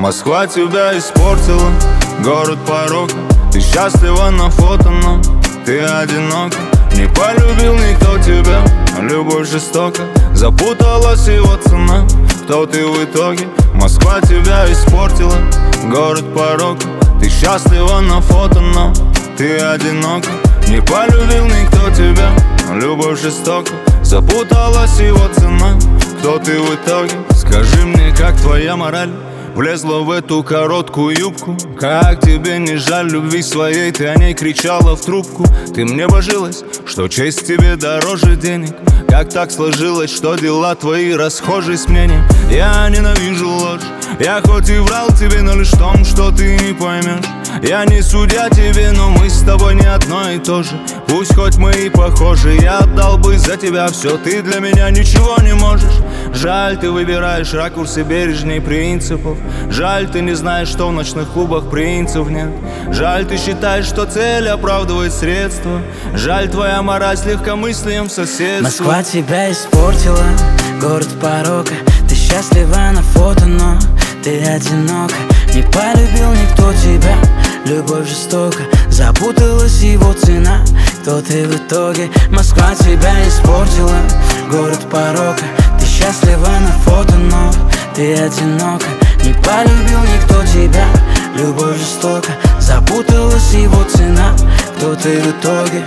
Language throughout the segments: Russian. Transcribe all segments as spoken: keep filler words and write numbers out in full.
Москва тебя испортила, город порока. Ты счастлива на фото, но ты одинока. Не полюбил никто тебя, любовь жестока. Запуталась его цена, кто ты в итоге? Москва тебя испортила, город порока. Ты счастлива на фото, но ты одинока. Не полюбил никто тебя, любовь жестока. Запуталась его цена, кто ты в итоге? Скажи мне, как твоя мораль влезла в эту короткую юбку? Как тебе не жаль любви своей? Ты о ней кричала в трубку. Ты мне божилась, что честь тебе дороже денег. Как так сложилось, что дела твои расхожи с мнением? Я ненавижу ложь. Я хоть и врал тебе, но лишь в том, что ты не поймешь. Я не судья тебе, но мы с тобой не одно и то же. Пусть хоть мы и похожи, я отдал бы за тебя все. Ты для меня ничего не можешь. Жаль, ты выбираешь ракурсы бережней принципов. Жаль, ты не знаешь, что в ночных клубах принцев нет. Жаль, ты считаешь, что цель оправдывает средства. Жаль, твоя мораль с легкомыслием в соседстве. Москва тебя испортила, город порока. Ты счастлива на фото, но ты одинока. Не полюбил никто тебя, любовь жестока. Запуталась его цена, кто ты в итоге? Москва тебя испортила, город порока. Ты счастлива на фото, но ты одинока. Не полюбил никто тебя, любовь жестока. Запуталась его цена, кто ты в итоге?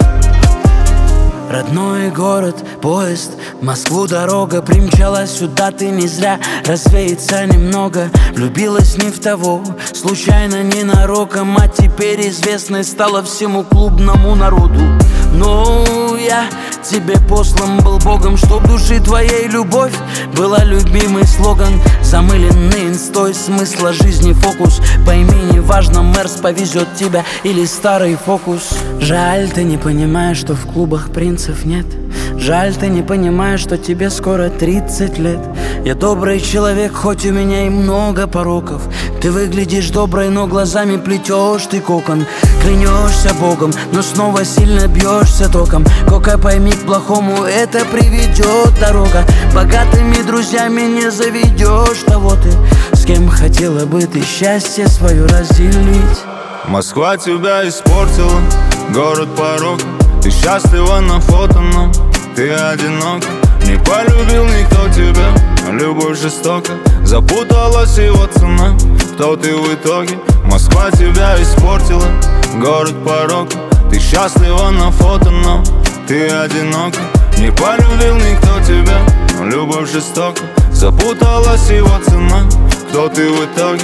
Родной город, поезд, в Москву дорога. Примчалась сюда ты не зря, развеяться немного. Влюбилась не в того, случайно, ненароком. А теперь известной стала всему клубному народу. Но я тебе послан был Богом, чтоб души твоей любовь была любимый слоган. Замыленный инстой смысла жизни фокус. Пойми, неважно, Мерс повезет тебя или старый фокус. Жаль, ты не понимаешь, что в клубах принцев нет. Жаль, ты не понимаешь, что тебе скоро тридцать лет. Я добрый человек, хоть у меня и много пороков. Ты выглядишь доброй, но глазами плетешь ты кокон. Клянешься Богом, но снова сильно бьешься током. Кока, пойми, к плохому это приведет дорога. Богатыми друзьями не заведешь того ты, с кем хотела бы ты счастье свое разделить. Москва тебя испортила, город порока. Ты счастлива на фото, но ты одинока. Не полюбил никто тебя, любовь жестока. Запуталась его цена, кто ты в итоге? Москва тебя испортила, город порока. Ты счастлива на фото, но ты одинока. Не полюбил никто тебя, любовь жестока. Запуталась его цена, кто ты в итоге?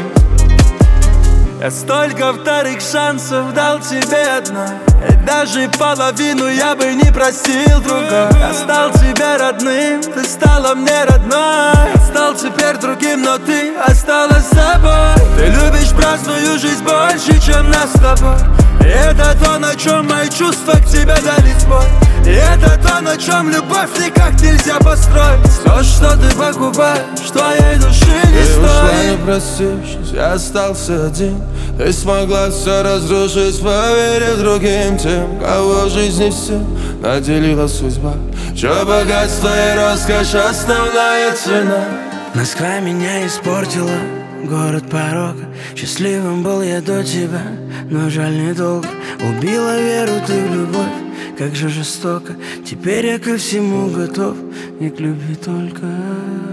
Я столько вторых шансов дал тебе одна, и даже половину я бы не простил друга. Я стал тебе родным, ты стала мне родной. Я стал теперь другим, но ты осталась собой. Ты любишь праздную жизнь больше, чем нас с тобой. И это то, на чем мои чувства к тебе дали сбой. И это то, на чем любовь никак нельзя построить. То, что ты покупаешь, твоей души не стоит. Ты ушла, не простившись, я остался один. Ты смогла все разрушить, поверив другим, тем, кого в жизни все наделила судьба. Чё богатство и роскошь основная цена. Москва меня испортила, город порока. Счастливым был я до тебя, но жаль недолго. Убила веру ты в любовь, как же жестоко. Теперь я ко всему готов, не к любви только.